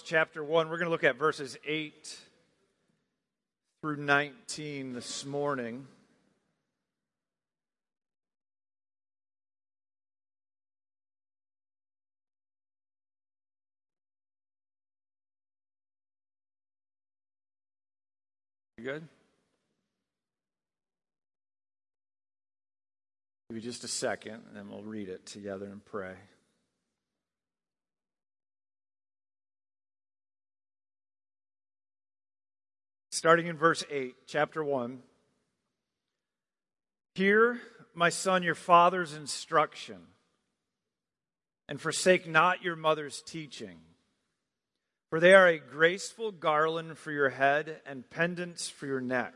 chapter 1. We're going to look at verses 8 through 19 this morning. You good? Give me just a second, and then we'll read it together and pray. Starting in verse 8, chapter 1. Hear, my son, your father's instruction, and forsake not your mother's teaching. For they are a graceful garland for your head and pendants for your neck.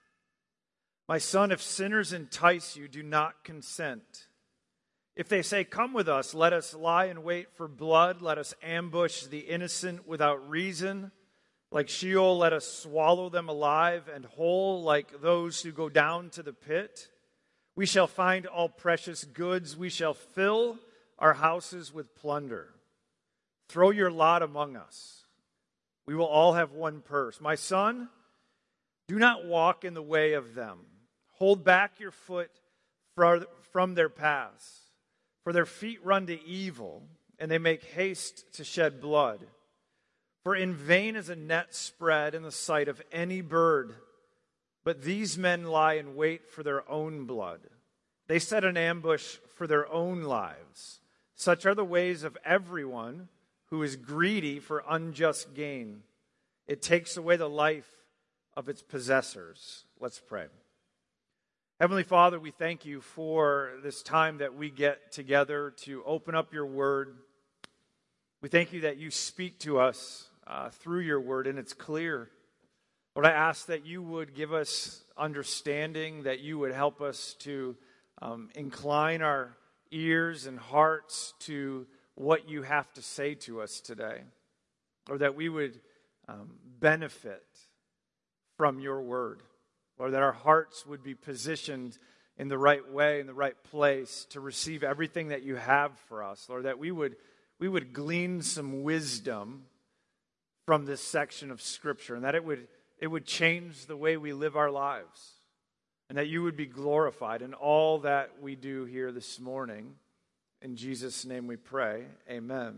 My son, if sinners entice you, do not consent. If they say, come with us, let us lie in wait for blood, let us ambush the innocent without reason. Like Sheol, let us swallow them alive and whole, like those who go down to the pit. We shall find all precious goods. We shall fill our houses with plunder. Throw your lot among us. We will all have one purse. My son, do not walk in the way of them. Hold back your foot from their paths. For their feet run to evil, and they make haste to shed blood. For in vain is a net spread in the sight of any bird, but these men lie in wait for their own blood. They set an ambush for their own lives. Such are the ways of everyone who is greedy for unjust gain. It takes away the life of its possessors. Let's pray. Heavenly Father, we thank you for this time that we get together to open up your word. We thank you that you speak to us through your word, and it's clear. Lord, I ask that you would give us understanding, that you would help us to incline our ears and hearts to what you have to say to us today, or that we would benefit from your word, or that our hearts would be positioned in the right way, in the right place to receive everything that you have for us, Lord, that we would glean some wisdom from this section of Scripture, and that it would change the way we live our lives, and that you would be glorified in all that we do here this morning. In Jesus' name we pray, amen.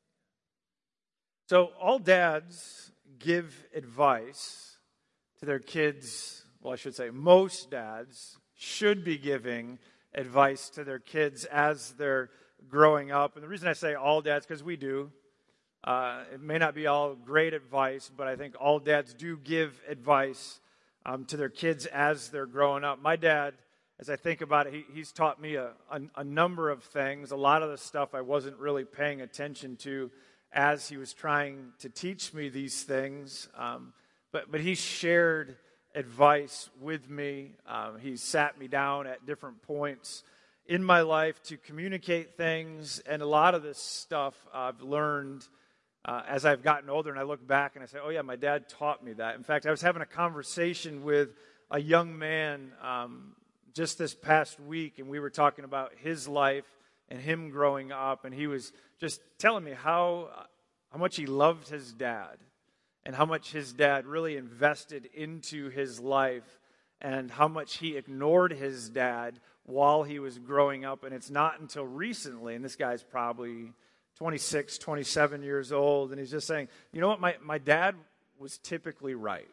So all dads give advice to their kids. Well, I should say most dads should be giving advice to their kids as they're growing up. And the reason I say all dads, because we do. It may not be all great advice, but I think all dads do give advice to their kids as they're growing up. My dad, as I think about it, he's taught me a number of things. A lot of the stuff I wasn't really paying attention to as he was trying to teach me these things. But he shared advice with me. He sat me down at different points in my life to communicate things. And a lot of this stuff I've learned as I've gotten older. And I look back and I say, oh yeah, my dad taught me that. In fact, I was having a conversation with a young man just this past week, and we were talking about his life and him growing up, and he was just telling me how much he loved his dad and how much his dad really invested into his life and how much he ignored his dad while he was growing up. And it's not until recently, and this guy's probably 26, 27 years old, and he's just saying, you know what, my dad was typically right.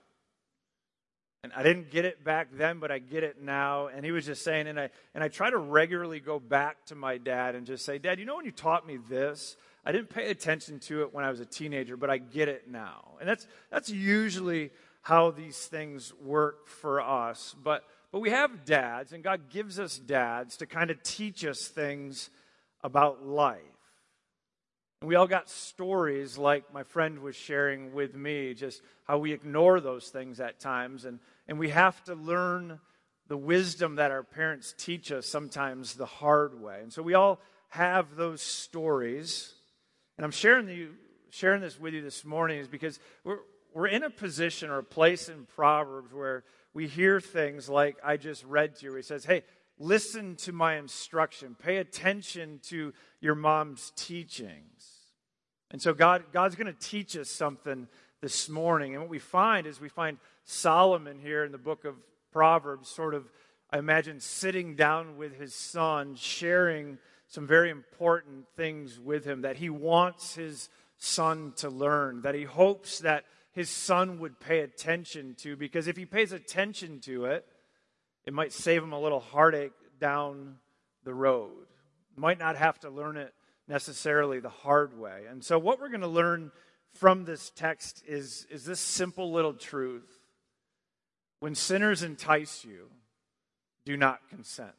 And I didn't get it back then, but I get it now. And he was just saying, and I try to regularly go back to my dad and just say, Dad, you know when you taught me this, I didn't pay attention to it when I was a teenager, but I get it now. And that's usually how these things work for us. But we have dads, and God gives us dads to kind of teach us things about life. And we all got stories like my friend was sharing with me, just how we ignore those things at times. And we have to learn the wisdom that our parents teach us sometimes the hard way. And so we all have those stories. And I'm sharing this with you this morning is because we're in a position or a place in Proverbs where we hear things like I just read to you, where he says, hey, listen to my instruction. Pay attention to your mom's teachings. And so God's going to teach us something this morning. And what we find is we find Solomon here in the book of Proverbs sort of, I imagine, sitting down with his son, sharing some very important things with him that he wants his son to learn, that he hopes that his son would pay attention to, because if he pays attention to it, it might save him a little heartache down the road. Might not have to learn it necessarily the hard way. And so what we're going to learn from this text is this simple little truth. When sinners entice you, do not consent.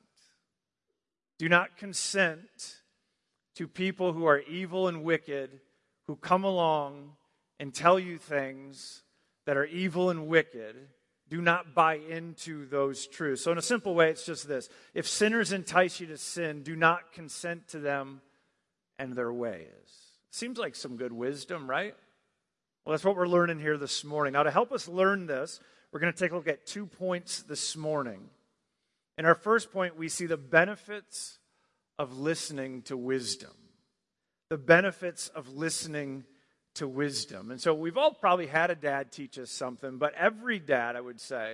Do not consent to people who are evil and wicked, who come along and tell you things that are evil and wicked. Do not buy into those truths. So in a simple way, it's just this. If sinners entice you to sin, do not consent to them and their ways. Seems like some good wisdom, right? Well, that's what we're learning here this morning. Now, to help us learn this, we're going to take a look at 2 points this morning. In our first point, we see the benefits of listening to wisdom. The benefits of listening to wisdom. And so we've all probably had a dad teach us something, but every dad, I would say,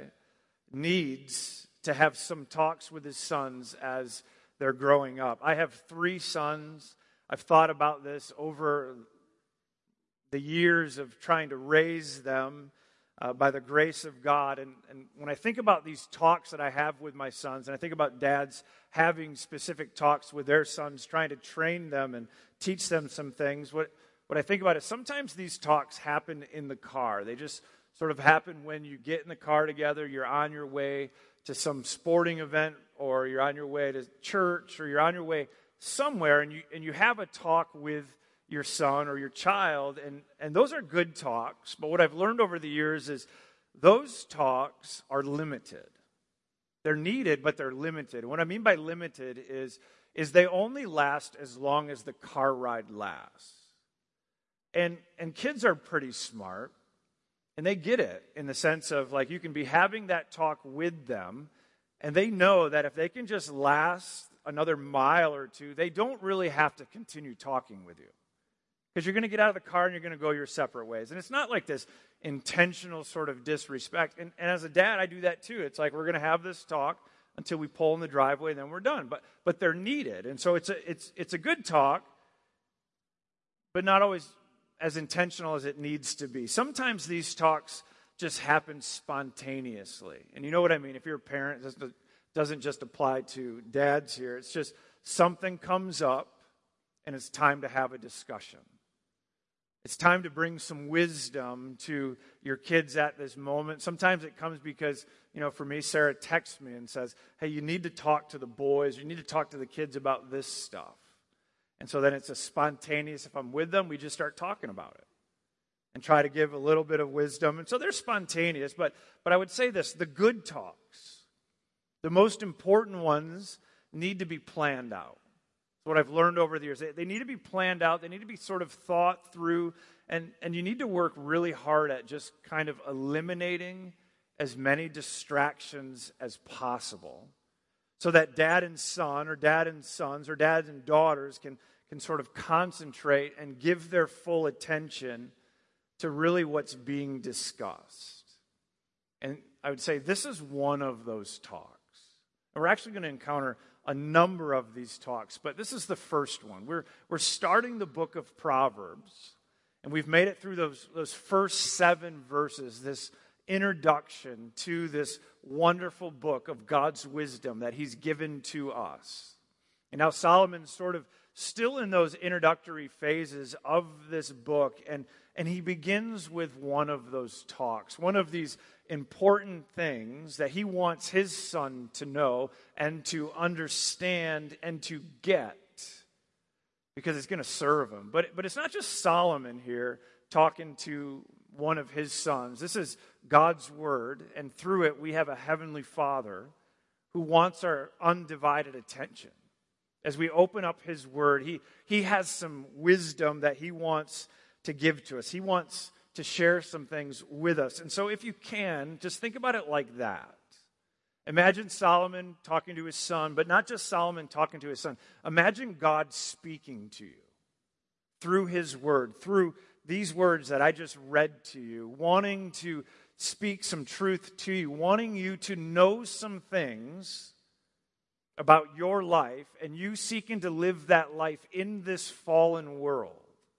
needs to have some talks with his sons as they're growing up. I have 3 sons. I've thought about this over the years of trying to raise them by the grace of God. And when I think about these talks that I have with my sons, and I think about dads having specific talks with their sons, trying to train them and teach them some things, what I think about is sometimes these talks happen in the car. They just sort of happen when you get in the car together, you're on your way to some sporting event, or you're on your way to church, or you're on your way somewhere, and you have a talk with your son or your child, and those are good talks. But what I've learned over the years is those talks are limited. They're needed, but they're limited. And what I mean by limited is they only last as long as the car ride lasts. And kids are pretty smart, and they get it in the sense of, like, you can be having that talk with them, and they know that if they can just last another mile or two, they don't really have to continue talking with you. Because you're going to get out of the car and you're going to go your separate ways. And it's not like this intentional sort of disrespect. And as a dad, I do that too. It's like, we're going to have this talk until we pull in the driveway, and then we're done. But they're needed. And so it's a good talk, but not always as intentional as it needs to be. Sometimes these talks just happen spontaneously. And you know what I mean? If you're a parent, it doesn't just apply to dads here. It's just something comes up, and it's time to have a discussion. It's time to bring some wisdom to your kids at this moment. Sometimes it comes because, for me, Sarah texts me and says, hey, you need to talk to the boys. You need to talk to the kids about this stuff. And so then it's a spontaneous, if I'm with them, we just start talking about it and try to give a little bit of wisdom. And so they're spontaneous, but I would say this, the good talks, the most important ones, need to be planned out. What I've learned over the years. They need to be planned out. They need to be sort of thought through. And you need to work really hard at just kind of eliminating as many distractions as possible so that dad and son, or dad and sons, or dad and daughters can sort of concentrate and give their full attention to really what's being discussed. And I would say this is one of those talks. And we're actually going to encounter a number of these talks, but this is the first one. We're starting the book of Proverbs, and we've made it through those first 7 verses, this introduction to this wonderful book of God's wisdom that he's given to us. And now Solomon's sort of still in those introductory phases of this book, and he begins with one of those talks, one of these important things that he wants his son to know and to understand and to get, because it's going to serve him. But it's not just Solomon here talking to one of his sons. This is God's word, and through it we have a heavenly Father who wants our undivided attention. As we open up his word, he has some wisdom that he wants to give to us. He wants to share some things with us. And so if you can, just think about it like that. Imagine Solomon talking to his son, but not just Solomon talking to his son. Imagine God speaking to you through His Word, through these words that I just read to you, wanting to speak some truth to you, wanting you to know some things about your life, and you seeking to live that life in this fallen world.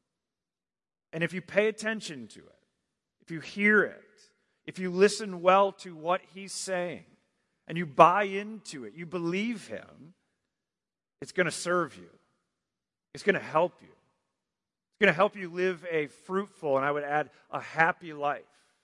And if you pay attention to it, if you hear it, if you listen well to what He's saying, and you buy into it, you believe Him, it's going to serve you. It's going to help you. It's going to help you live a fruitful, and I would add, a happy life.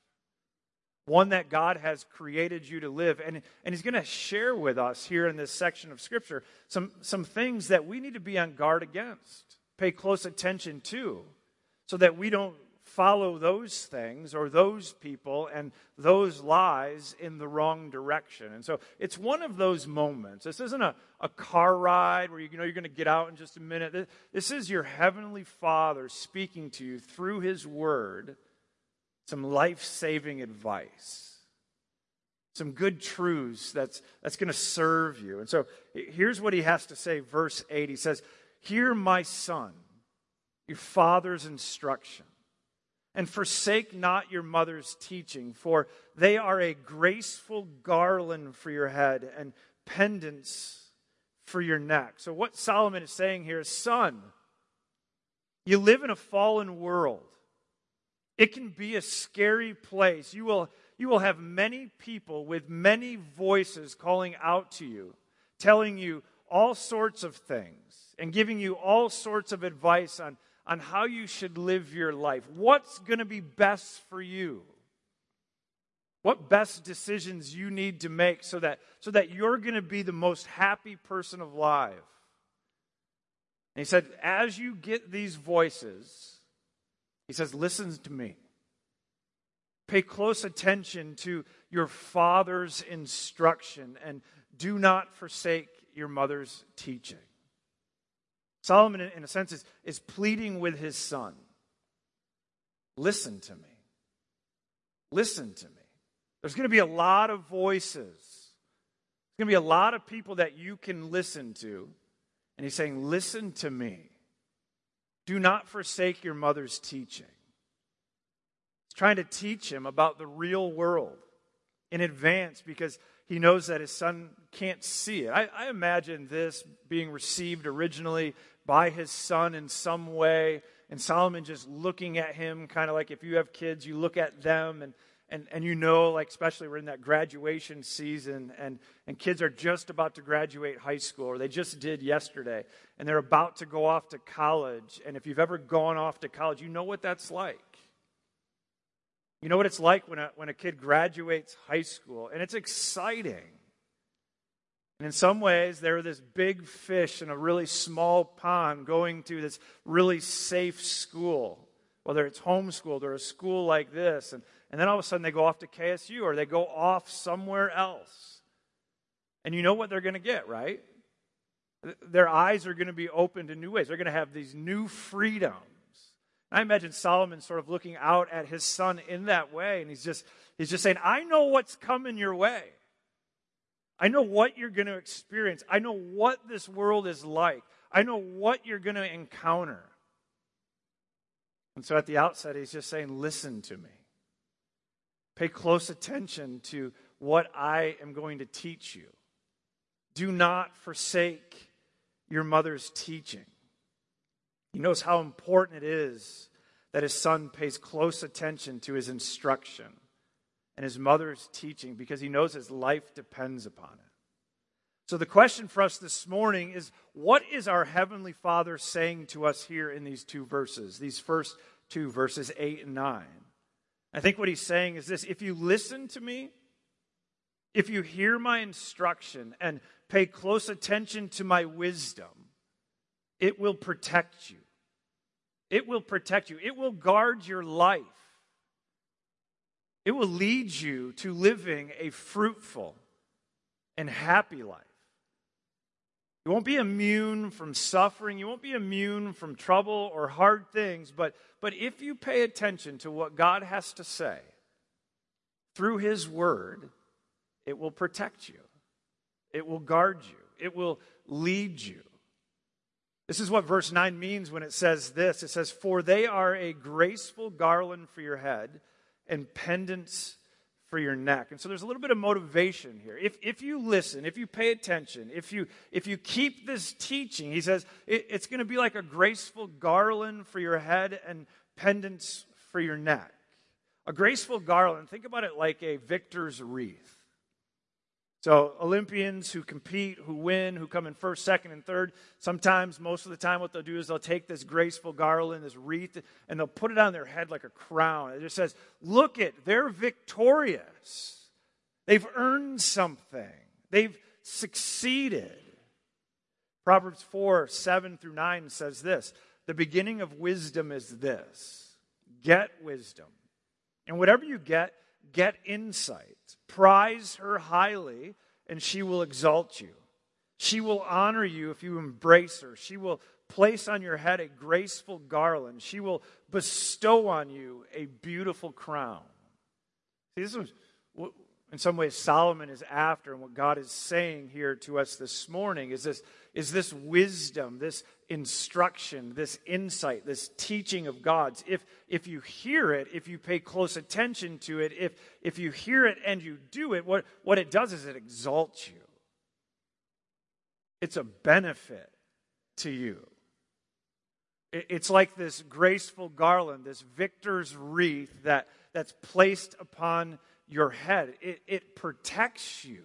One that God has created you to live. And He's going to share with us here in this section of Scripture some things that we need to be on guard against, pay close attention to, so that we don't follow those things or those people and those lies in the wrong direction. And so it's one of those moments. This isn't a car ride where you know you're going to get out in just a minute. This is your Heavenly Father speaking to you through His Word, some life-saving advice, some good truths that's going to serve you. And so here's what He has to say, verse 8. He says, "Hear, my son, your father's instruction, and forsake not your mother's teaching, for they are a graceful garland for your head and pendants for your neck." So what Solomon is saying here is, son, you live in a fallen world. It can be a scary place. You will have many people with many voices calling out to you, telling you all sorts of things and giving you all sorts of advice on how you should live your life. What's going to be best for you? What best decisions you need to make so that you're going to be the most happy person alive. And he said, as you get these voices, he says, listen to me. Pay close attention to your father's instruction and do not forsake your mother's teaching. Solomon, in a sense, is pleading with his son. Listen to me. Listen to me. There's going to be a lot of voices. There's going to be a lot of people that you can listen to. And he's saying, listen to me. Do not forsake your mother's teaching. He's trying to teach him about the real world in advance because he knows that his son can't see it. I imagine this being received originally by his son in some way, and Solomon just looking at him, kind of like if you have kids, you look at them, and you know, like especially we're in that graduation season, and kids are just about to graduate high school, or they just did yesterday, and they're about to go off to college, and if you've ever gone off to college, you know what that's like. You know what it's like when a kid graduates high school, and it's exciting. And in some ways, they're this big fish in a really small pond going to this really safe school, whether it's homeschooled or a school like this. And then all of a sudden they go off to KSU or they go off somewhere else. And you know what they're going to get, right? Their eyes are going to be open to new ways. They're going to have these new freedoms. I imagine Solomon sort of looking out at his son in that way, and he's just saying, I know what's coming your way. I know what you're going to experience. I know what this world is like. I know what you're going to encounter. And so at the outset, he's just saying, listen to me. Pay close attention to what I am going to teach you. Do not forsake your mother's teaching. He knows how important it is that his son pays close attention to his instruction and his mother's teaching because he knows his life depends upon it. So the question for us this morning is, what is our Heavenly Father saying to us here in these two verses, these first two, verses 8 and 9? I think what he's saying is this: if you listen to me, if you hear my instruction and pay close attention to my wisdom, it will protect you. It will protect you. It will guard your life. It will lead you to living a fruitful and happy life. You won't be immune from suffering. You won't be immune from trouble or hard things. But if you pay attention to what God has to say through His Word, it will protect you. It will guard you. It will lead you. This is what verse 9 means when it says this. It says, "For they are a graceful garland for your head and pendants for your neck." And so there's a little bit of motivation here. If you listen, if you pay attention, if you keep this teaching, he says, it's going to be like a graceful garland for your head and pendants for your neck. A graceful garland, think about it like a victor's wreath. So Olympians who compete, who win, who come in first, second, and third, sometimes, most of the time, what they'll do is they'll take this graceful garland, this wreath, and they'll put it on their head like a crown. It just says, look it, they're victorious. They've earned something. They've succeeded. Proverbs 4:7-9 says this, "The beginning of wisdom is this, get wisdom. And whatever you get insight. Prize her highly, and she will exalt you. She will honor you if you embrace her. She will place on your head a graceful garland. She will bestow on you a beautiful crown." See, this is what, in some ways, Solomon is after, and what God is saying here to us this morning is this wisdom, this instruction, this insight, this teaching of God's. If you hear it, if you pay close attention to it, if you hear it and you do it, what it does is it exalts you. It's a benefit to you. It's like this graceful garland, this victor's wreath that's placed upon your head. It protects you.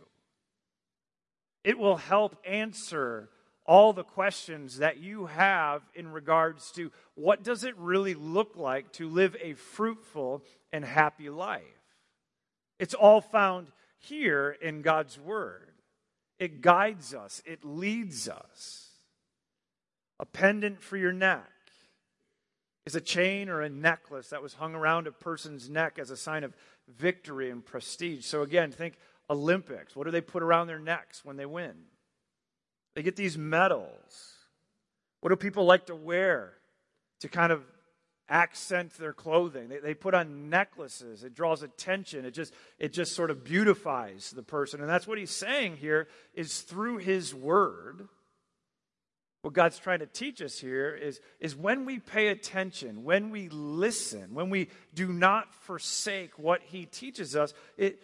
It will help answer all the questions that you have in regards to what does it really look like to live a fruitful and happy life. It's all found here in God's Word. It guides us. It leads us. A pendant for your neck is a chain or a necklace that was hung around a person's neck as a sign of victory and prestige. So again, think Olympics. What do they put around their necks when they win? They get these medals. What do people like to wear to kind of accent their clothing? They put on necklaces. It draws attention. It just sort of beautifies the person. And that's what he's saying here is through his word. What God's trying to teach us here is when we pay attention, when we listen, when we do not forsake what he teaches us, it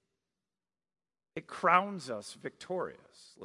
crowns us victoriously.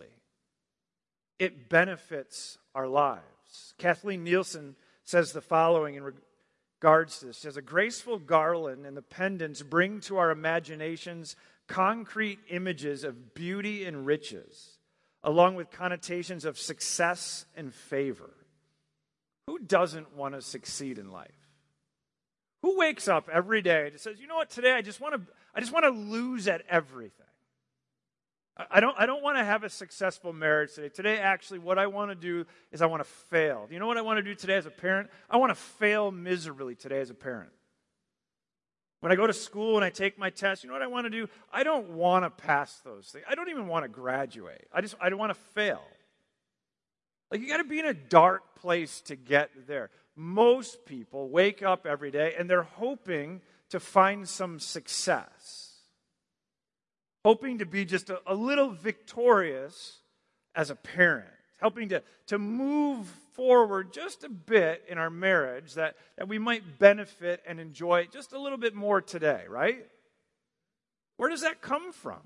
It benefits our lives. Kathleen Nielsen says the following in regards to this. She says, "A graceful garland and the pendants bring to our imaginations concrete images of beauty and riches, along with connotations of success and favor." Who doesn't want to succeed in life? Who wakes up every day and says, "You know what, today I just want to lose at everything. I don't want to have a successful marriage today. Today, actually, what I want to do is I want to fail. You know what I want to do today as a parent? I want to fail miserably today as a parent. When I go to school and I take my test, you know what I want to do? I don't want to pass those things. I don't even want to graduate. I don't want to fail." Like, you got to be in a dark place to get there. Most people wake up every day and they're hoping to find some success. Hoping to be just a little victorious as a parent. Helping to move forward just a bit in our marriage that we might benefit and enjoy just a little bit more today, right? Where does that come from?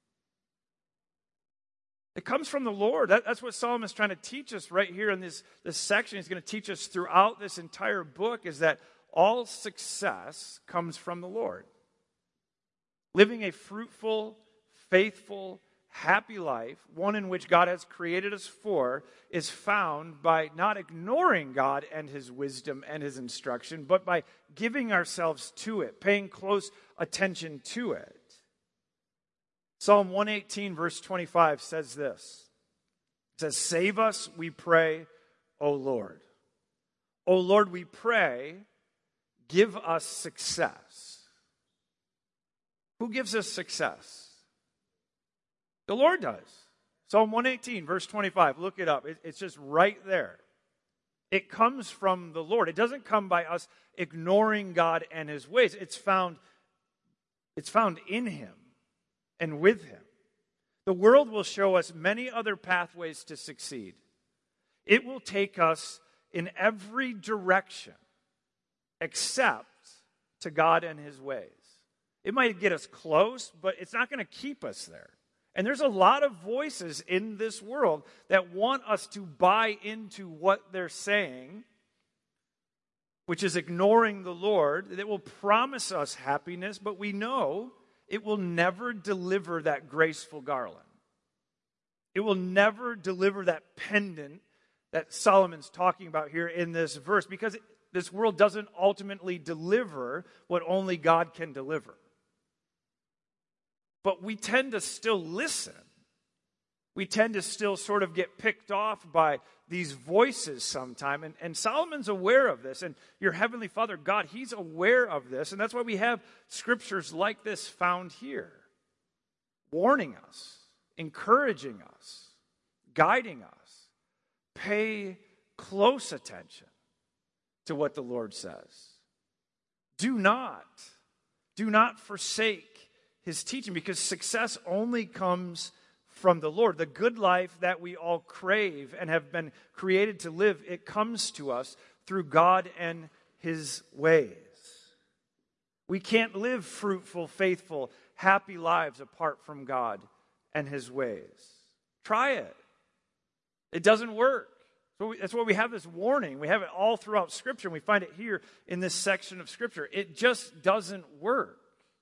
It comes from the Lord. That's what Solomon is trying to teach us right here in this section. He's going to teach us throughout this entire book is that all success comes from the Lord. Living a fruitful, faithful, happy life, one in which God has created us for, is found by not ignoring God and his wisdom and his instruction, but by giving ourselves to it, paying close attention to it. Psalm 118, verse 25 says this. It says, "Save us, we pray, O Lord. O Lord, we pray, give us success." Who gives us success? The Lord does. Psalm 118, verse 25. Look it up. It's just right there. It comes from the Lord. It doesn't come by us ignoring God and his ways. It's found in him and with him. The world will show us many other pathways to succeed. It will take us in every direction except to God and his ways. It might get us close, but it's not going to keep us there. And there's a lot of voices in this world that want us to buy into what they're saying, which is ignoring the Lord, that will promise us happiness, but we know it will never deliver that graceful garland. It will never deliver that pendant that Solomon's talking about here in this verse, because this world doesn't ultimately deliver what only God can deliver. But we tend to still listen. We tend to still sort of get picked off by these voices sometime. And Solomon's aware of this. And your Heavenly Father, God, he's aware of this. And that's why we have scriptures like this found here. Warning us, encouraging us, guiding us. Pay close attention to what the Lord says. Do not forsake his teaching, because success only comes from the Lord. The good life that we all crave and have been created to live, it comes to us through God and his ways. We can't live fruitful, faithful, happy lives apart from God and his ways. Try it. It doesn't work. So that's why we have this warning. We have it all throughout Scripture, and we find it here in this section of Scripture. It just doesn't work.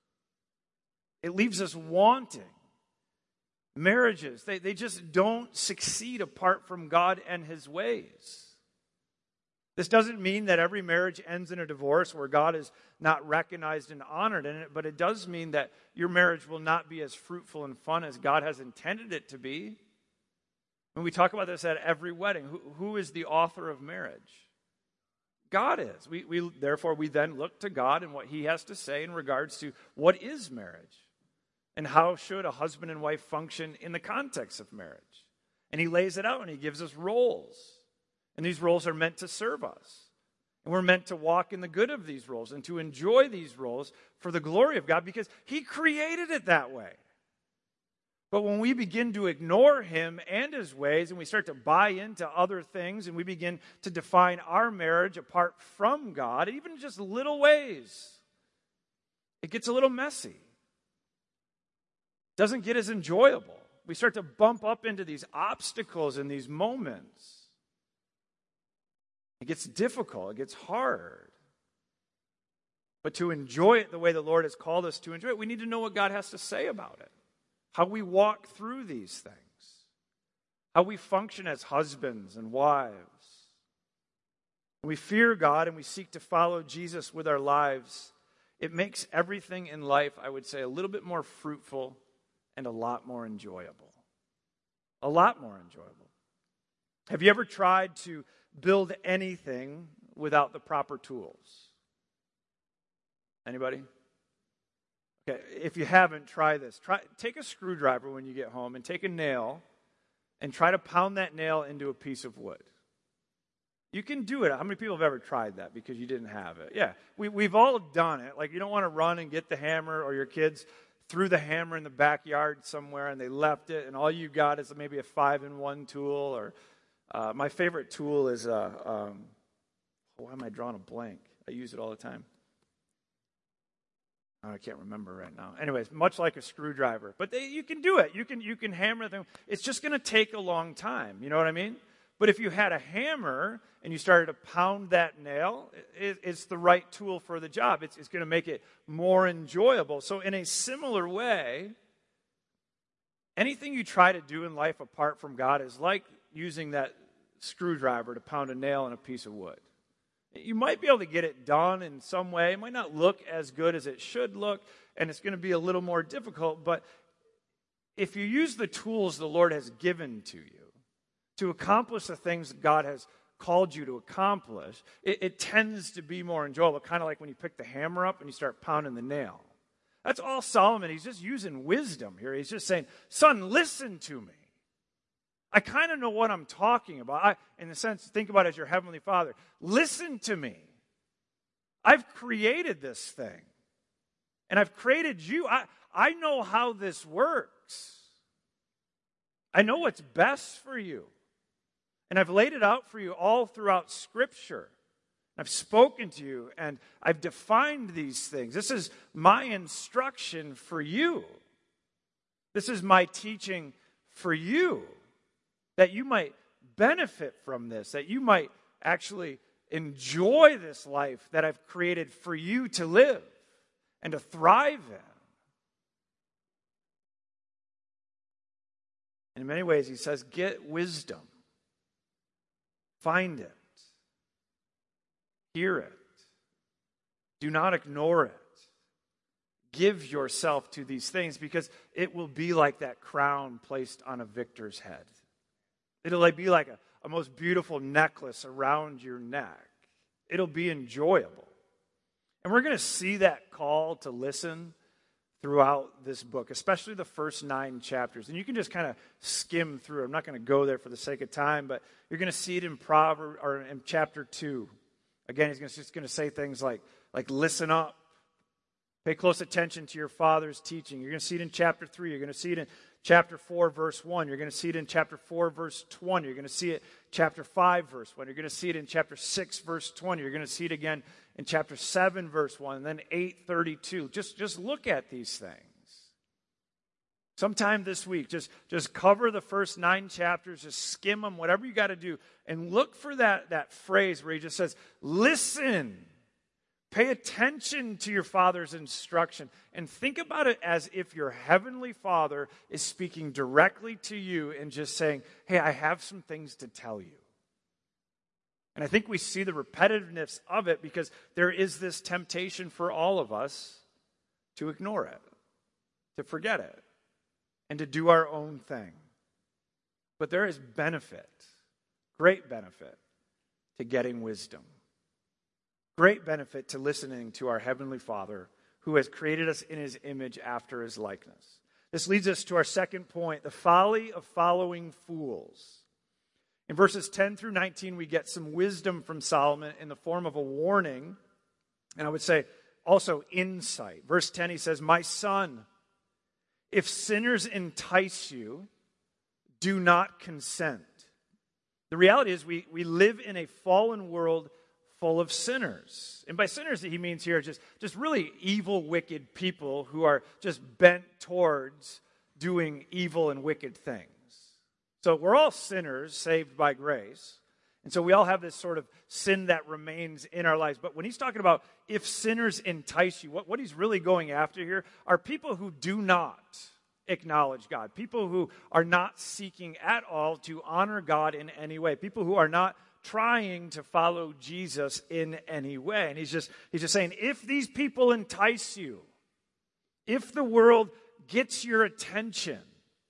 It leaves us wanting. Marriages, they just don't succeed apart from God and his ways. This doesn't mean that every marriage ends in a divorce where God is not recognized and honored in it, but it does mean that your marriage will not be as fruitful and fun as God has intended it to be. When we talk about this at every wedding, who is the author of marriage? God is. Therefore, we then look to God and what he has to say in regards to what is marriage and how should a husband and wife function in the context of marriage. And he lays it out and he gives us roles. And these roles are meant to serve us. And we're meant to walk in the good of these roles and to enjoy these roles for the glory of God, because he created it that way. But when we begin to ignore him and his ways, and we start to buy into other things, and we begin to define our marriage apart from God, even just little ways, it gets a little messy. Doesn't get as enjoyable. We start to bump up into these obstacles in these moments. It gets difficult. It gets hard. But to enjoy it the way the Lord has called us to enjoy it, we need to know what God has to say about it. How we walk through these things. How we function as husbands and wives. When we fear God and we seek to follow Jesus with our lives, it makes everything in life, I would say, a little bit more fruitful and a lot more enjoyable. A lot more enjoyable. Have you ever tried to build anything without the proper tools? Anybody? Okay, if you haven't, try this. Take a screwdriver when you get home and take a nail and try to pound that nail into a piece of wood. You can do it. How many people have ever tried that because you didn't have it? Yeah, we've all done it. Like, you don't want to run and get the hammer, or your kids threw the hammer in the backyard somewhere and they left it, and all you got is maybe a 5-in-1 tool. Or my favorite tool is why am I drawing a blank? I use it all the time. I can't remember right now. Anyways, much like a screwdriver. But you can do it. You can hammer them. It's just going to take a long time. You know what I mean? But if you had a hammer and you started to pound that nail, it's the right tool for the job. It's going to make it more enjoyable. So in a similar way, anything you try to do in life apart from God is like using that screwdriver to pound a nail in a piece of wood. You might be able to get it done in some way. It might not look as good as it should look, and it's going to be a little more difficult. But if you use the tools the Lord has given to you to accomplish the things that God has called you to accomplish, it tends to be more enjoyable, kind of like when you pick the hammer up and you start pounding the nail. That's all Solomon. He's just using wisdom here. He's just saying, son, listen to me. I kind of know what I'm talking about. In a sense, think about it as your Heavenly Father. Listen to me. I've created this thing. And I've created you. I know how this works. I know what's best for you. And I've laid it out for you all throughout Scripture. I've spoken to you, and I've defined these things. This is my instruction for you. This is my teaching for you, that you might benefit from this, that you might actually enjoy this life that I've created for you to live and to thrive in. And in many ways, he says, get wisdom. Find it. Hear it. Do not ignore it. Give yourself to these things, because it will be like that crown placed on a victor's head. It'll be like a most beautiful necklace around your neck. It'll be enjoyable. And we're going to see that call to listen throughout this book, especially the first 9 chapters. And you can just kind of skim through. I'm not going to go there for the sake of time, but you're going to see it in Proverbs or in chapter 2. Again, he's just going to say things like listen up. Pay close attention to your father's teaching. You're going to see it in chapter 3. You're going to see it in chapter 4, verse 1. You're going to see it in chapter 4, verse 20. You're going to see it chapter 5, verse 1. You're going to see it in chapter 6, verse 20. You're going to see it again in chapter 7, verse 1, and then 8:32. Just look at these things. Sometime this week, just cover the first 9 chapters, just skim them, whatever you got to do, and look for that phrase where he just says, listen. Pay attention to your Father's instruction, and think about it as if your heavenly Father is speaking directly to you and just saying, hey, I have some things to tell you. And I think we see the repetitiveness of it because there is this temptation for all of us to ignore it, to forget it, and to do our own thing. But there is benefit, great benefit, to getting wisdom. Great benefit to listening to our Heavenly Father, who has created us in His image after His likeness. This leads us to our second point, the folly of following fools. In verses 10 through 19, we get some wisdom from Solomon in the form of a warning, and I would say also insight. Verse 10, he says, my son, if sinners entice you, do not consent. The reality is we live in a fallen world full of sinners. And by sinners, he means here just really evil, wicked people who are just bent towards doing evil and wicked things. So we're all sinners saved by grace. And so we all have this sort of sin that remains in our lives. But when he's talking about if sinners entice you, what he's really going after here are people who do not acknowledge God. People who are not seeking at all to honor God in any way. People who are not trying to follow Jesus in any way. And he's just saying, if these people entice you, if the world gets your attention,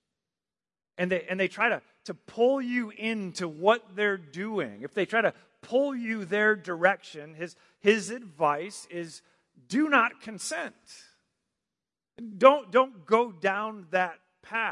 and they try to pull you into what they're doing, if they try to pull you their direction, his advice is do not consent. Don't go down that path.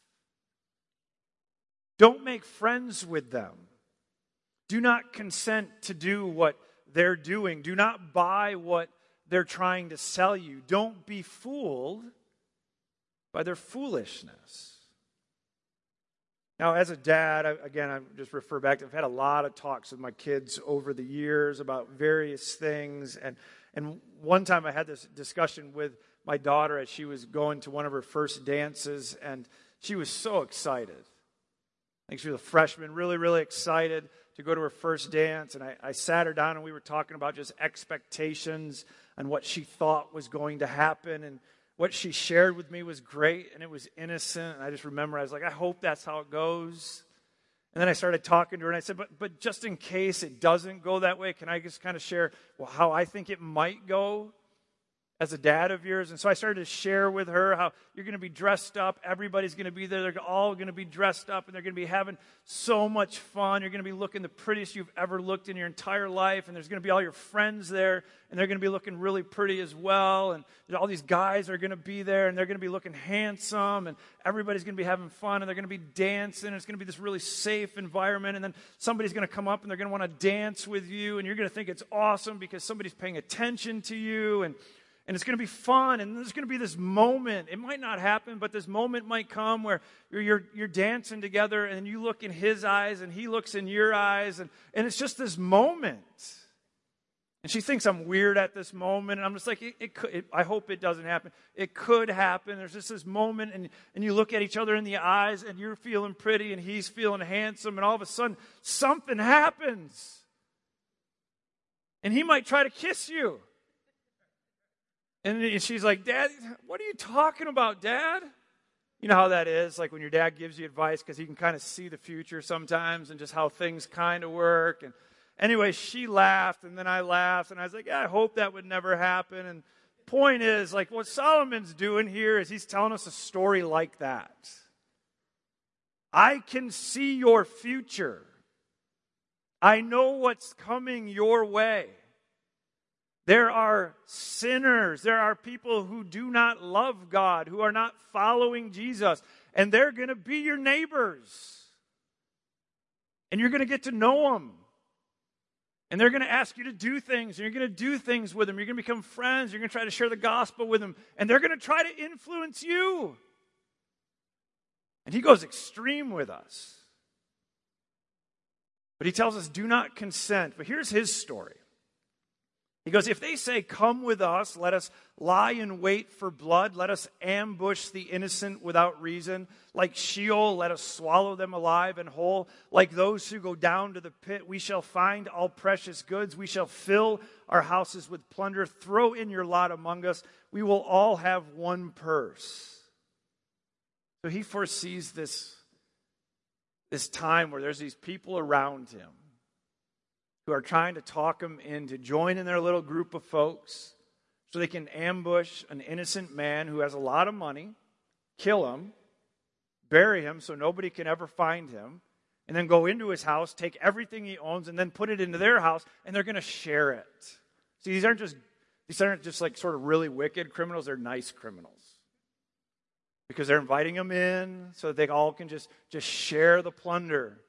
Don't make friends with them. Do not consent to do what they're doing. Do not buy what they're trying to sell you. Don't be fooled by their foolishness. Now, as a dad, I just refer back to, I've had a lot of talks with my kids over the years about various things. And one time I had this discussion with my daughter as she was going to one of her first dances, and she was so excited. I think she was a freshman, really, really excited to go to her first dance, and I sat her down and we were talking about just expectations and what she thought was going to happen, and what she shared with me was great, and it was innocent, and I just remember I was like, I hope that's how it goes. And then I started talking to her, and I said, but just in case it doesn't go that way, can I just kind of share how I think it might go as a dad of yours? And so I started to share with her how you're going to be dressed up. Everybody's going to be there. They're all going to be dressed up, and they're going to be having so much fun. You're going to be looking the prettiest you've ever looked in your entire life, and there's going to be all your friends there, and they're going to be looking really pretty as well, and all these guys are going to be there, and they're going to be looking handsome, and everybody's going to be having fun, and they're going to be dancing, and it's going to be this really safe environment, and then somebody's going to come up, and they're going to want to dance with you, and you're going to think it's awesome because somebody's paying attention to you, and And it's going to be fun, and there's going to be this moment. It might not happen, but this moment might come where you're dancing together, and you look in his eyes, and he looks in your eyes, and it's just this moment. And she thinks I'm weird at this moment, and I'm just like, I hope it doesn't happen. It could happen. There's just this moment, and you look at each other in the eyes, and you're feeling pretty, and he's feeling handsome, and all of a sudden, something happens. And he might try to kiss you. And she's like, Dad, what are you talking about, Dad? You know how that is, like when your dad gives you advice because he can kind of see the future sometimes and just how things kind of work. And anyway, she laughed, and then I laughed, and I was like, yeah, I hope that would never happen. And point is, like, what Solomon's doing here is he's telling us a story like that. I can see your future. I know what's coming your way. There are sinners. There are people who do not love God, who are not following Jesus, and they're going to be your neighbors. And you're going to get to know them. And they're going to ask you to do things, and you're going to do things with them. You're going to become friends. You're going to try to share the gospel with them, and they're going to try to influence you. And he goes extreme with us. But he tells us, do not consent. But here's his story. He goes, if they say, come with us, let us lie in wait for blood, let us ambush the innocent without reason. Like Sheol, let us swallow them alive and whole. Like those who go down to the pit, we shall find all precious goods. We shall fill our houses with plunder. Throw in your lot among us. We will all have one purse. So he foresees this time where there's these people around him who are trying to talk him into joining their little group of folks so they can ambush an innocent man who has a lot of money, kill him, bury him so nobody can ever find him, and then go into his house, take everything he owns, and then put it into their house, and they're going to share it. See, these aren't just like sort of really wicked criminals, they're nice criminals. Because they're inviting them in so that they all can just share the plunder.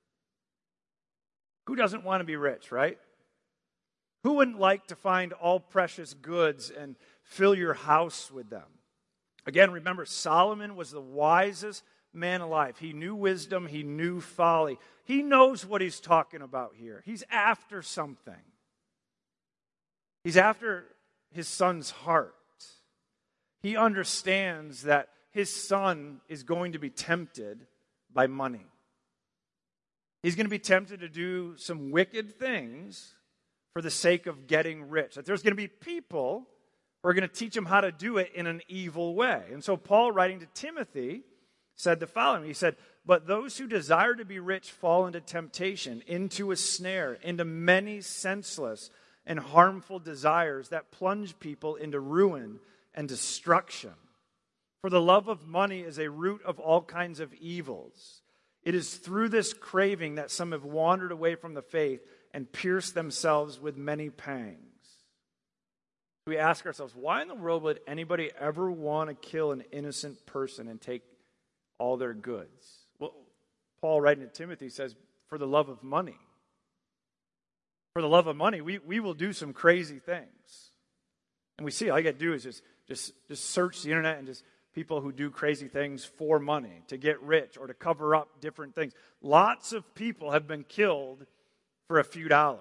Who doesn't want to be rich, right? Who wouldn't like to find all precious goods and fill your house with them? Again, remember, Solomon was the wisest man alive. He knew wisdom. He knew folly. He knows what he's talking about here. He's after something. He's after his son's heart. He understands that his son is going to be tempted by money. He's going to be tempted to do some wicked things for the sake of getting rich. That there's going to be people who are going to teach him how to do it in an evil way. And so Paul, writing to Timothy, said the following. He said, but those who desire to be rich fall into temptation, into a snare, into many senseless and harmful desires that plunge people into ruin and destruction. For the love of money is a root of all kinds of evils. It is through this craving that some have wandered away from the faith and pierced themselves with many pangs. We ask ourselves, why in the world would anybody ever want to kill an innocent person and take all their goods? Well, Paul, writing to Timothy, says, for the love of money. For the love of money, we will do some crazy things. And we see, all you got to do is just search the internet and just people who do crazy things for money, to get rich, or to cover up different things. Lots of people have been killed for a few dollars.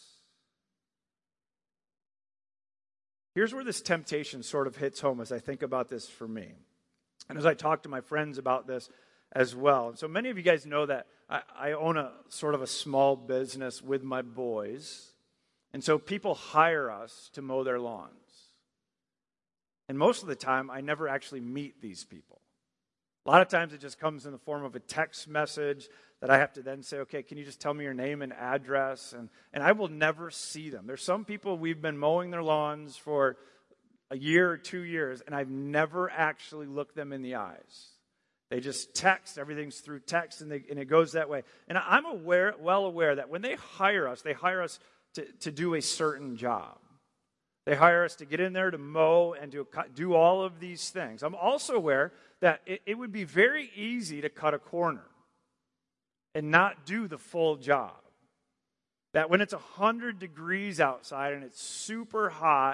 Here's where this temptation sort of hits home as I think about this for me. And as I talk to my friends about this as well. And so many of you guys know that I own a sort of a small business with my boys. And so people hire us to mow their lawns. And most of the time, I never actually meet these people. A lot of times it just comes in the form of a text message that I have to then say, okay, can you just tell me your name and address? And I will never see them. There's some people we've been mowing their lawns for a year or 2 years, and I've never actually looked them in the eyes. They just text. Everything's through text, and it goes that way. And I'm well aware that when they hire us to do a certain job. They hire us to get in there to mow and to do all of these things. I'm also aware that it would be very easy to cut a corner and not do the full job. That when it's 100 degrees outside and it's super hot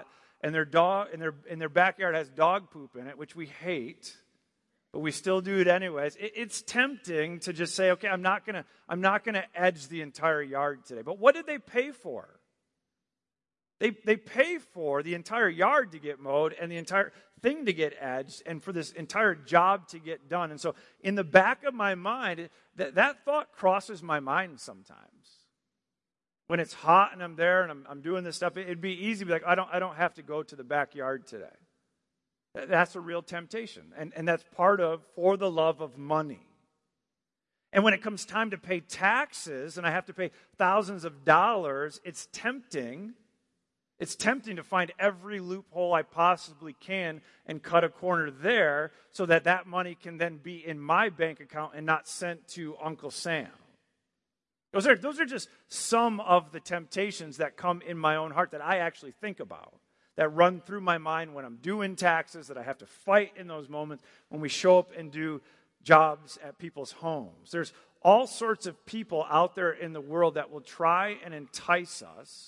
and their dog in their backyard has dog poop in it, which we hate, but we still do it anyways. It's tempting to just say, okay, I'm not gonna edge the entire yard today. But what did they pay for? They pay for the entire yard to get mowed and the entire thing to get edged and for this entire job to get done. And so in the back of my mind, that thought crosses my mind sometimes. When it's hot and I'm there and I'm doing this stuff, it'd be easy to be like, I don't have to go to the backyard today. That's a real temptation. And that's part of for the love of money. And when it comes time to pay taxes and I have to pay thousands of dollars, it's tempting. It's tempting to find every loophole I possibly can and cut a corner there so that money can then be in my bank account and not sent to Uncle Sam. Those are just some of the temptations that come in my own heart that I actually think about, that run through my mind when I'm doing taxes, that I have to fight in those moments when we show up and do jobs at people's homes. There's all sorts of people out there in the world that will try and entice us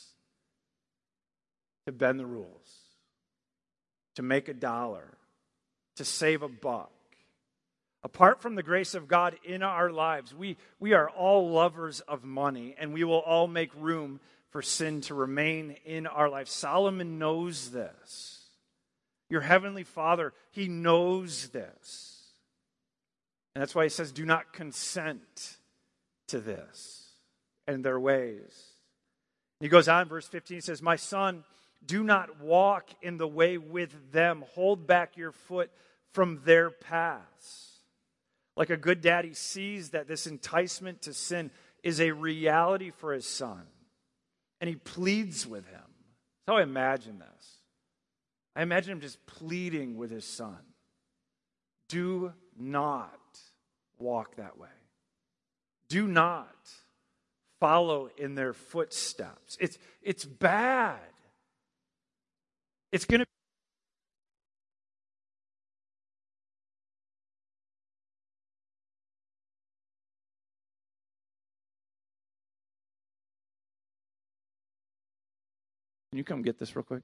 to bend the rules, to make $1, to save $1. Apart from the grace of God in our lives, we are all lovers of money, and we will all make room for sin to remain in our life. Solomon knows this. Your heavenly Father, he knows this. And that's why he says, do not consent to this and their ways. He goes on, verse 15, he says, my son, do not walk in the way with them. Hold back your foot from their paths. Like a good daddy sees that this enticement to sin is a reality for his son. And he pleads with him. That's how I imagine this. I imagine him just pleading with his son. Do not walk that way. Do not follow in their footsteps. It's bad. It's going to Can you come get this real quick?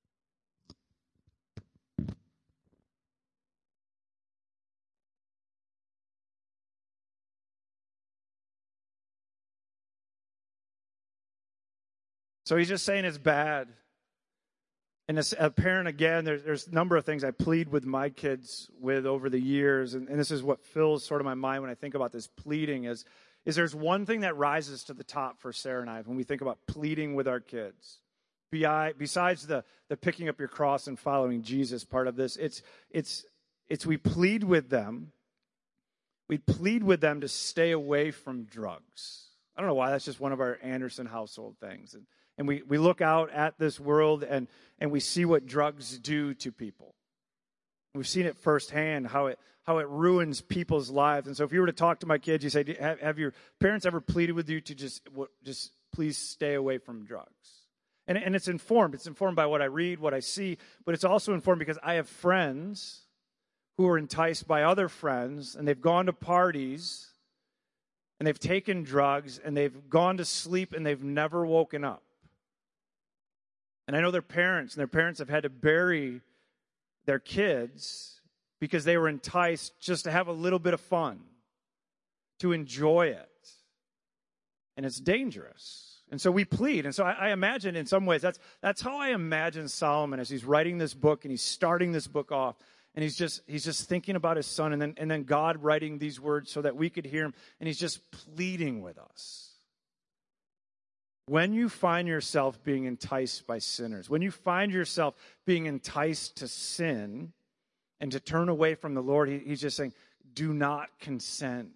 So he's just saying it's bad. And as a parent, again, there's a number of things I plead with my kids with over the years. And this is what fills sort of my mind when I think about this pleading is there's one thing that rises to the top for Sarah and I when we think about pleading with our kids. Besides the picking up your cross and following Jesus part of this, it's we plead with them. We plead with them to stay away from drugs. I don't know why, that's just one of our Anderson household things. And we look out at this world and we see what drugs do to people. We've seen it firsthand, how it ruins people's lives. And so if you were to talk to my kids, you say, have your parents ever pleaded with you to just please stay away from drugs? And it's informed. It's informed by what I read, what I see, but it's also informed because I have friends who are enticed by other friends, and they've gone to parties, and they've taken drugs, and they've gone to sleep, and they've never woken up. And I know their parents have had to bury their kids because they were enticed just to have a little bit of fun, to enjoy it. And it's dangerous. And so we plead. And so I imagine in some ways, that's how I imagine Solomon as he's writing this book and he's starting this book off. And he's just thinking about his son and then God writing these words so that we could hear him. And he's just pleading with us. When you find yourself being enticed by sinners, when you find yourself being enticed to sin and to turn away from the Lord, he's just saying, do not consent.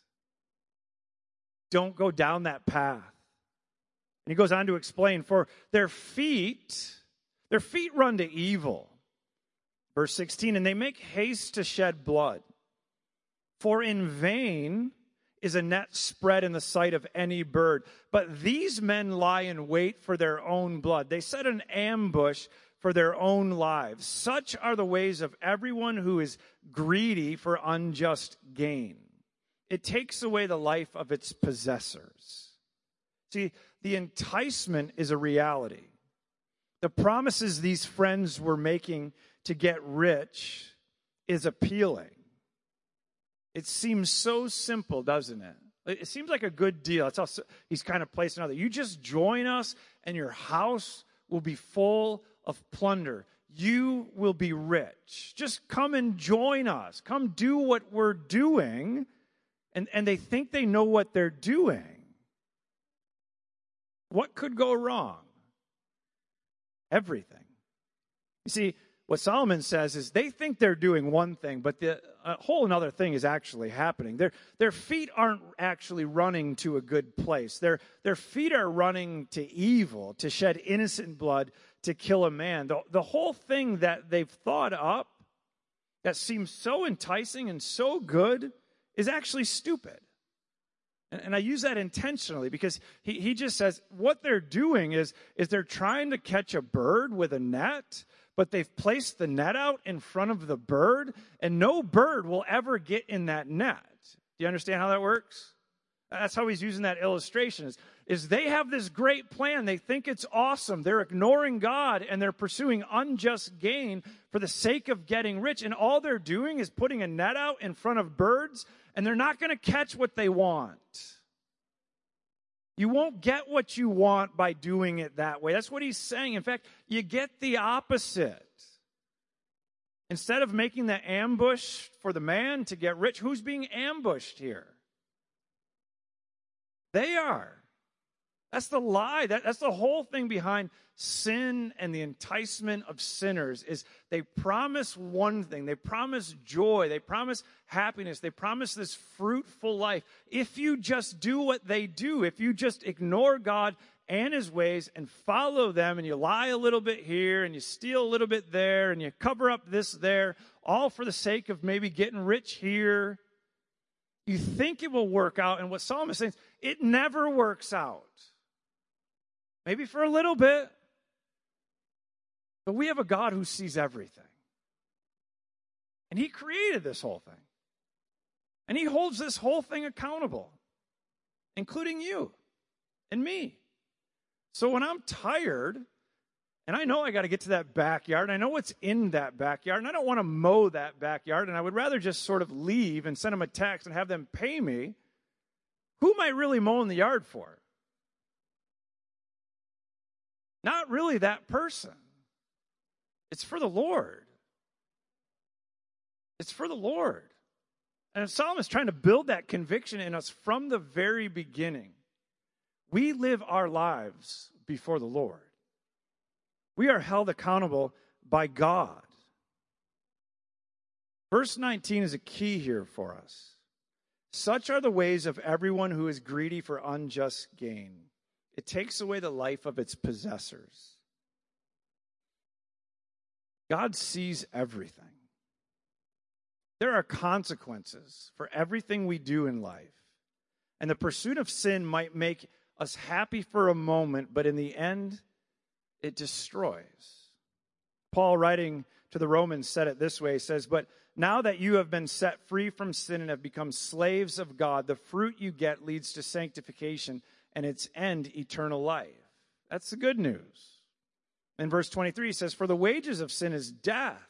Don't go down that path. And he goes on to explain, for their feet run to evil. Verse 16, and they make haste to shed blood. For in vain is a net spread in the sight of any bird. But these men lie in wait for their own blood. They set an ambush for their own lives. Such are the ways of everyone who is greedy for unjust gain. It takes away the life of its possessors. See, the enticement is a reality. The promises these friends were making to get rich is appealing. It seems so simple, doesn't it? It seems like a good deal. That's how he's kind of placing it. You just join us and your house will be full of plunder. You will be rich. Just come and join us. Come do what we're doing. And they think they know what they're doing. What could go wrong? Everything. You see, what Solomon says is they think they're doing one thing, but a whole another thing is actually happening. Their feet aren't actually running to a good place. Their feet are running to evil, to shed innocent blood, to kill a man. The whole thing that they've thought up that seems so enticing and so good is actually stupid. And I use that intentionally because he just says what they're doing is they're trying to catch a bird with a net, but they've placed the net out in front of the bird, and no bird will ever get in that net. Do you understand how that works? That's how he's using that illustration, is they have this great plan. They think it's awesome. They're ignoring God, and they're pursuing unjust gain for the sake of getting rich, and all they're doing is putting a net out in front of birds, and they're not going to catch what they want. You won't get what you want by doing it that way. That's what he's saying. In fact, you get the opposite. Instead of making the ambush for the man to get rich, who's being ambushed here? They are. That's the lie. That's the whole thing behind sin and the enticement of sinners is they promise one thing. They promise joy. They promise happiness. They promise this fruitful life. If you just do what they do, if you just ignore God and his ways and follow them, and you lie a little bit here and you steal a little bit there and you cover up this there, all for the sake of maybe getting rich here, you think it will work out. And what Solomon is saying is it never works out. Maybe for a little bit. But we have a God who sees everything. And he created this whole thing. And he holds this whole thing accountable, including you and me. So when I'm tired, and I know I got to get to that backyard, and I know what's in that backyard, and I don't want to mow that backyard, and I would rather just sort of leave and send them a text and have them pay me, who am I really mowing the yard for? Not really that person. It's for the Lord. It's for the Lord. And Solomon is trying to build that conviction in us from the very beginning. We live our lives before the Lord. We are held accountable by God. Verse 19 is a key here for us. Such are the ways of everyone who is greedy for unjust gain. It takes away the life of its possessors. God sees everything. There are consequences for everything we do in life. And the pursuit of sin might make us happy for a moment, but in the end, it destroys. Paul, writing to the Romans, said it this way. He says, "But now that you have been set free from sin and have become slaves of God, the fruit you get leads to sanctification, and its end, eternal life." That's the good news. In verse 23, he says, "For the wages of sin is death."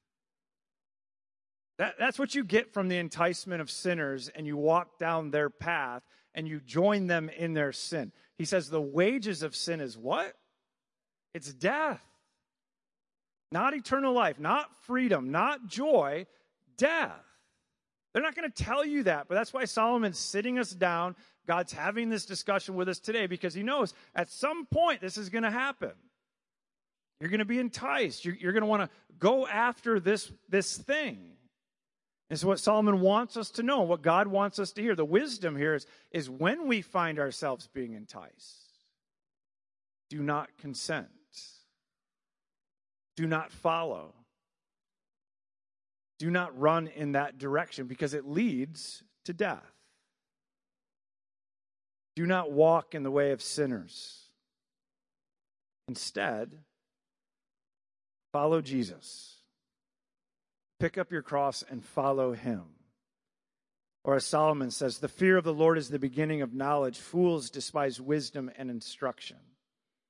That's what you get from the enticement of sinners, and you walk down their path, and you join them in their sin. He says the wages of sin is what? It's death. Not eternal life, not freedom, not joy, death. They're not going to tell you that, but that's why Solomon's sitting us down. God's having this discussion with us today because he knows at some point this is going to happen. You're going to be enticed. You're going to want to go after this thing. This is what Solomon wants us to know, what God wants us to hear. The wisdom here is when we find ourselves being enticed, do not consent. Do not follow. Do not run in that direction because it leads to death. Do not walk in the way of sinners. Instead, follow Jesus. Pick up your cross and follow him. Or as Solomon says, the fear of the Lord is the beginning of knowledge. Fools despise wisdom and instruction.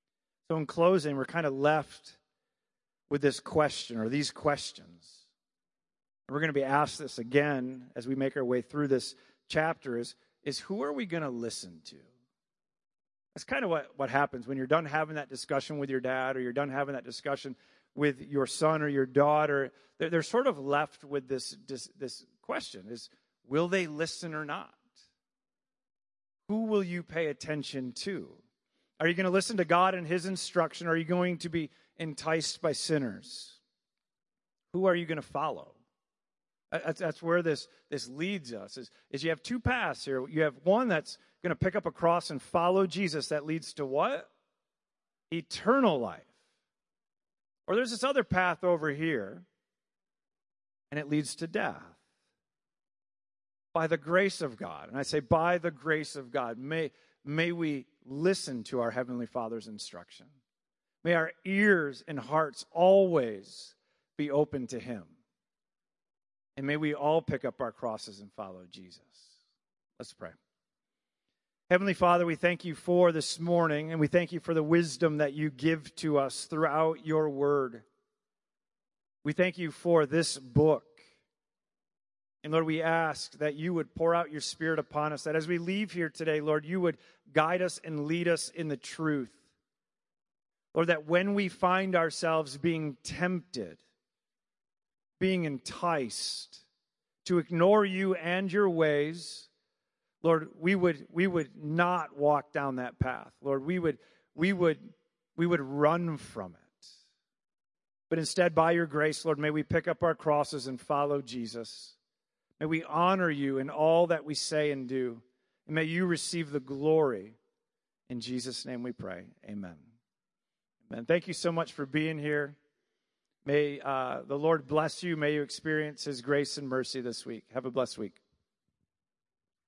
So in closing, we're kind of left with this question or these questions. We're going to be asked this again as we make our way through this chapter is who are we going to listen to? That's kind of what happens when you're done having that discussion with your dad or you're done having that discussion with your son or your daughter. They're sort of left with this question is, will they listen or not? Who will you pay attention to? Are you going to listen to God and his instruction? Or are you going to be enticed by sinners? Who are you going to follow? That's where this leads us, is you have two paths here. You have one that's going to pick up a cross and follow Jesus. That leads to what? Eternal life. Or there's this other path over here, and it leads to death. By the grace of God, and I say by the grace of God, may we listen to our Heavenly Father's instruction. May our ears and hearts always be open to him. And may we all pick up our crosses and follow Jesus. Let's pray. Heavenly Father, we thank you for this morning, and we thank you for the wisdom that you give to us throughout your word. We thank you for this book. And Lord, we ask that you would pour out your Spirit upon us, that as we leave here today, Lord, you would guide us and lead us in the truth. Lord, that when we find ourselves being tempted, being enticed to ignore you and your ways, Lord, we would not walk down that path. Lord, we would run from it. But instead, by your grace, Lord, may we pick up our crosses and follow Jesus. May we honor you in all that we say and do. And may you receive the glory. In Jesus' name we pray. Amen. Amen. Thank you so much for being here. May the Lord bless you. May you experience his grace and mercy this week. Have a blessed week.